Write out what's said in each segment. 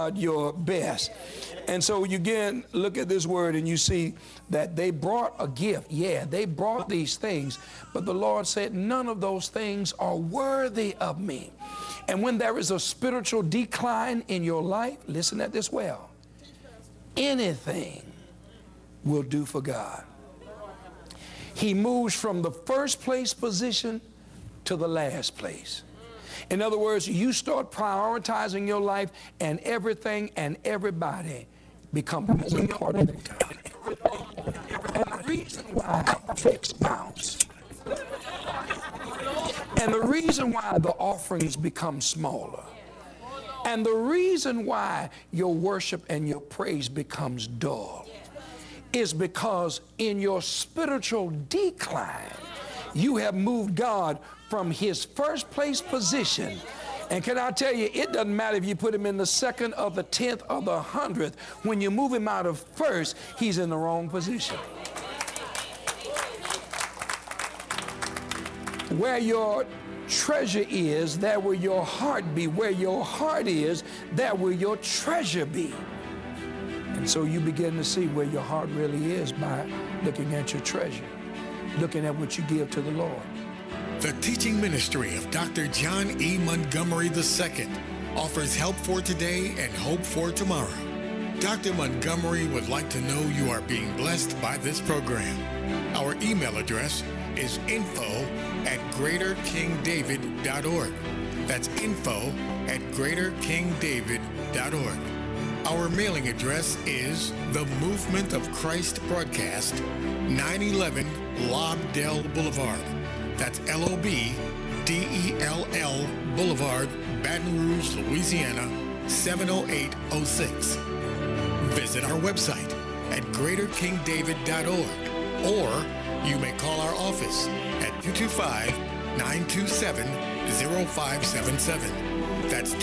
God your best. And so you again look at this word and you see that they brought a gift. Yeah, they brought these things, but the Lord said none of those things are worthy of me. And when there is a spiritual decline in your life, listen at this well, anything will do for God. He moves from the first place position to the last place. In other words, you start prioritizing your life and everything and everybody become more important than God. And the reason why checks bounce, and the reason why the offerings become smaller, and the reason why your worship and your praise becomes dull is because in your spiritual decline, you have moved God from his first place position. And can I tell you, it doesn't matter if you put him in the second or the 10th or the 100th. When you move him out of first, he's in the wrong position. Where your treasure is, there will your heart be. Where your heart is, there will your treasure be. And so you begin to see where your heart really is by looking at your treasure, looking at what you give to the Lord. The teaching ministry of Dr. John E. Montgomery II offers help for today and hope for tomorrow. Dr. Montgomery would like to know you are being blessed by this program. Our email address is info@greaterkingdavid.org. That's info@greaterkingdavid.org. Our mailing address is The Movement of Christ Broadcast, 911 Lobdell Boulevard. That's Lobdell Boulevard, Baton Rouge, Louisiana, 70806. Visit our website at greaterkingdavid.org, or you may call our office at 225-927-0577. That's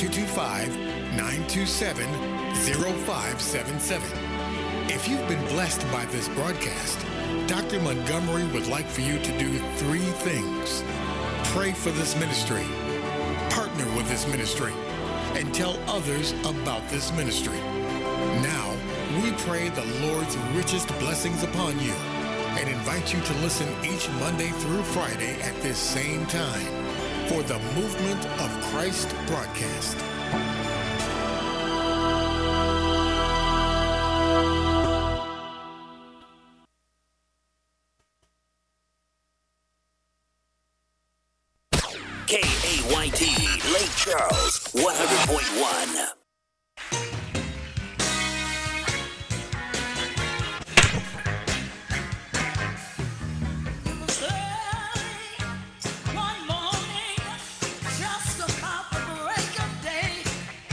225-927-0577. If you've been blessed by this broadcast, Dr. Montgomery would like for you to do 3 things. Pray for this ministry, partner with this ministry, and tell others about this ministry. Now, we pray the Lord's richest blessings upon you and invite you to listen each Monday through Friday at this same time for the Movement of Christ broadcast. KAYT, Lake Charles, 100.1. One morning, just about the break of day,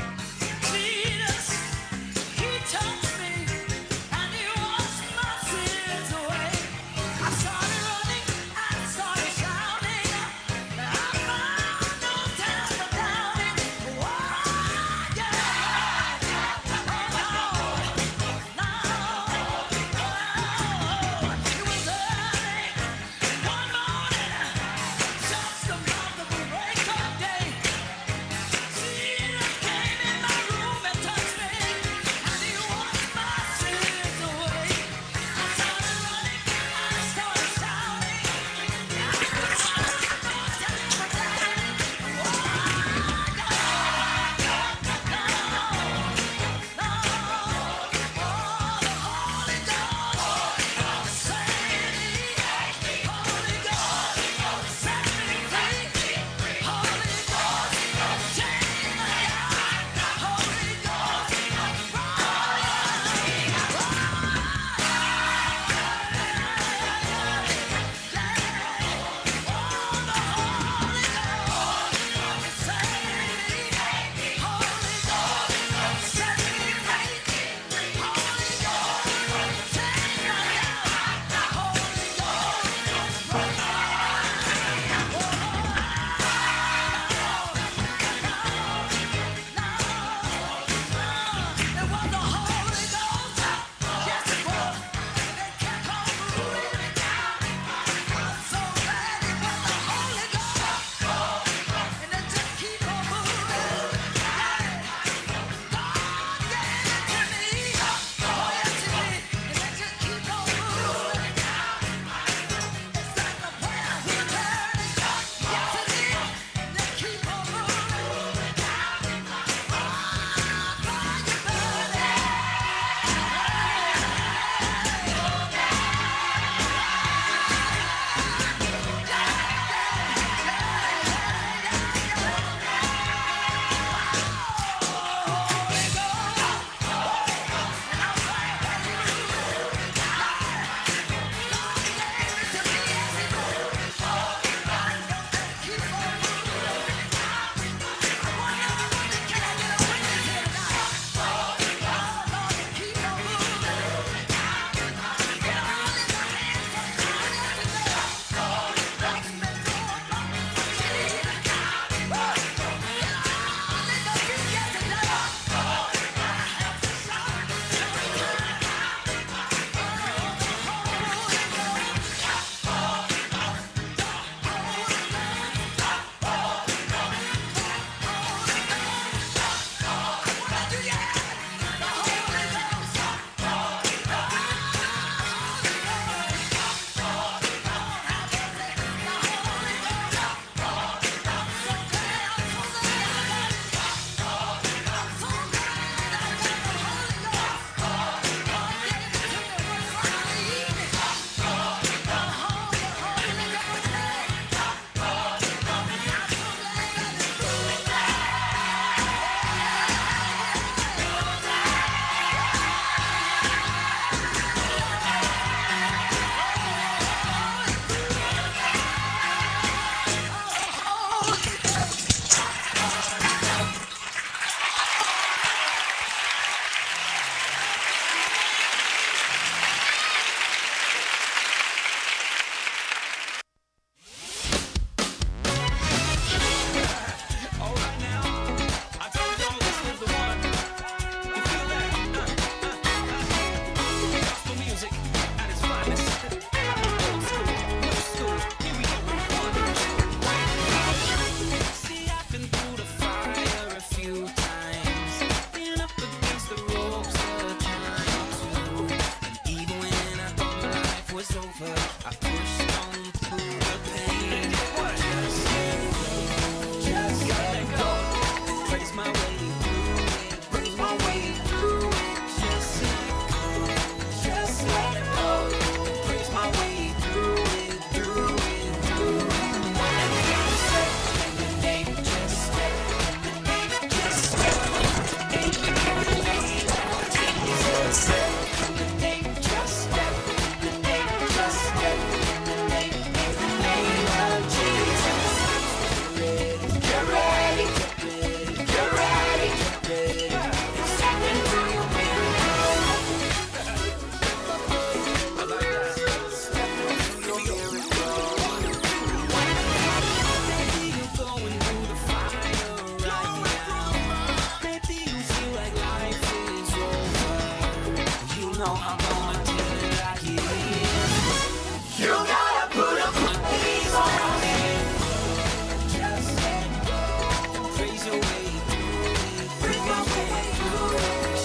know I'm gonna do it like it is. You gotta put a praise on it. Just praise your way through it. Praise your way through it.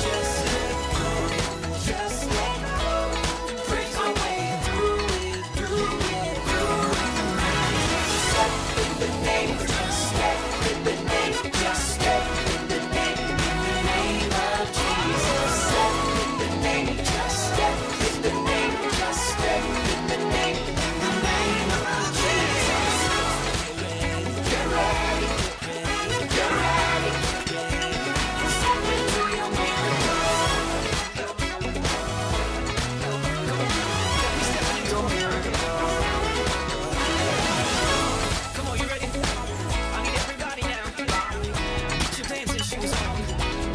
Just praise your way through it, through it, through it. Step in the name, just step in the name, just step in the name of Jesus. Step in the name, just step in the name, just step in the name of Jesus. Get ready, get ready, step into your miracle. Step into your miracle. Come on, you ready? I need everybody now. Get your dancing shoes on.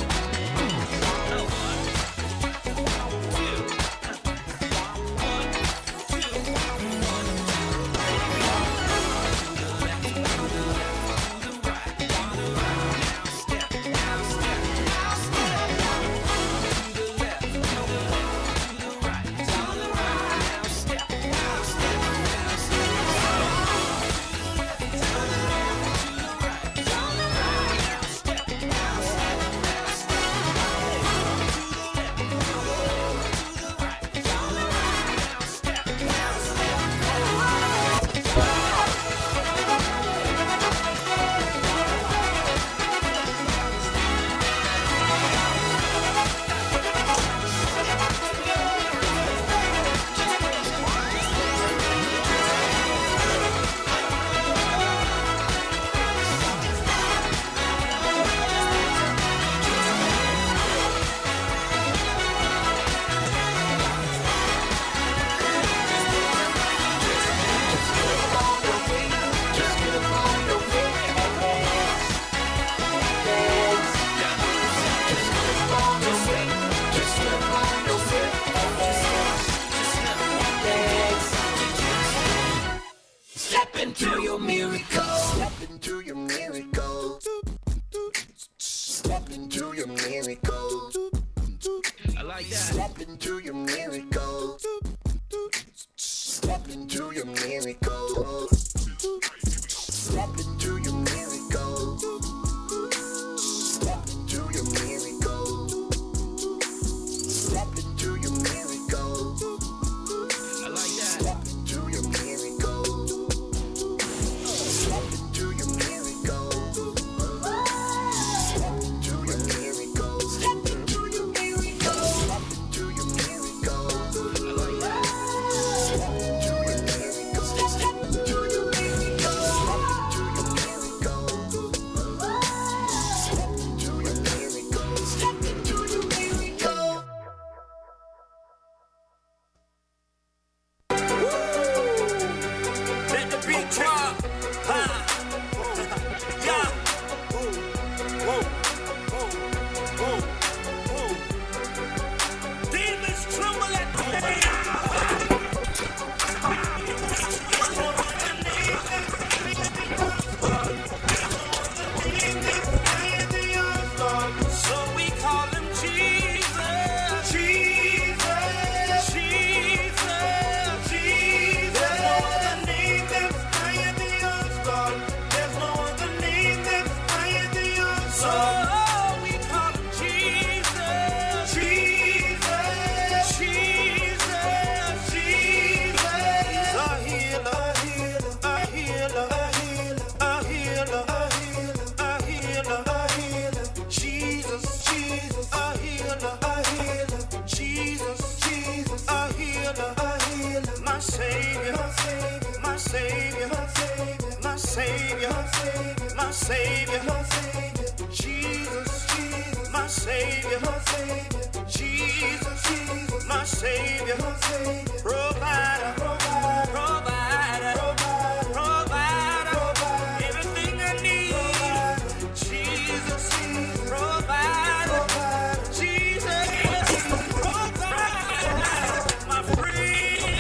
Step into your miracle. Step into your miracle. Step into your miracle. I like that. Step into your miracle. Step into your miracle. Step into your miracle. Step into your miracle. Step into your miracle. I like that. Step into your miracle. Step into your miracle. Step into your miracle. Step into your miracle. Step into your miracle. I like that. Step into your miracle. Step into your miracle. Step into your miracle. Step into your miracle. Let the beat drop. Ha. Yeah. Demons tremble at so we call him Jesus. Jesus. Jesus. Jesus. There's no other name that's higher than yours, God. There's no other name that's higher than yours. So we call him Jesus. Jesus. Jesus. Jesus. He's a healer. A healer. A healer. A healer. A healer. Jesus. Jesus. A healer. Jesus. Jesus. A healer. My Savior. My Savior. My Savior. My Savior. Jesus. My Savior. Jesus. My Savior. Provider. Everything I need. Jesus. Provider. Jesus. Provider. My friend.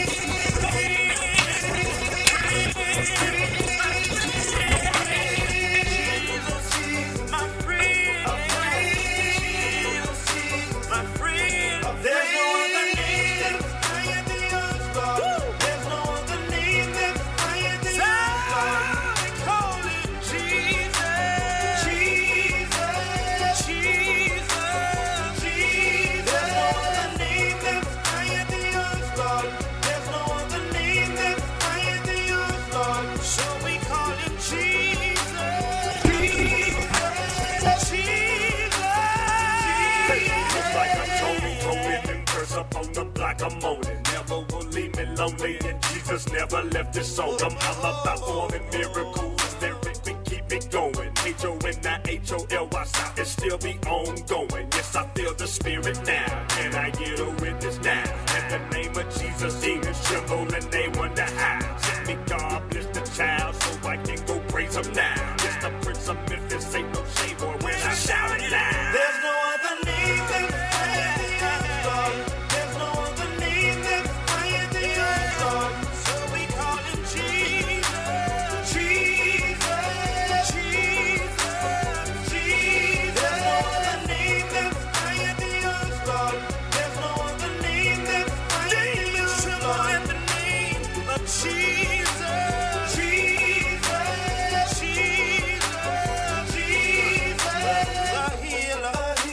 Jesus. My friend. My friend. There's no up on the block, I'm on it. Never will leave me lonely, and Jesus never left his soul. I'm about forming miracles that keep me going. H-O-N-I-H-O-L-Y, stop and still be ongoing. Yes, I feel the spirit now. Can I get a witness now? In the name of Jesus, demons tremble and they wonder how. Send me God, bless the child, so I can go praise him now.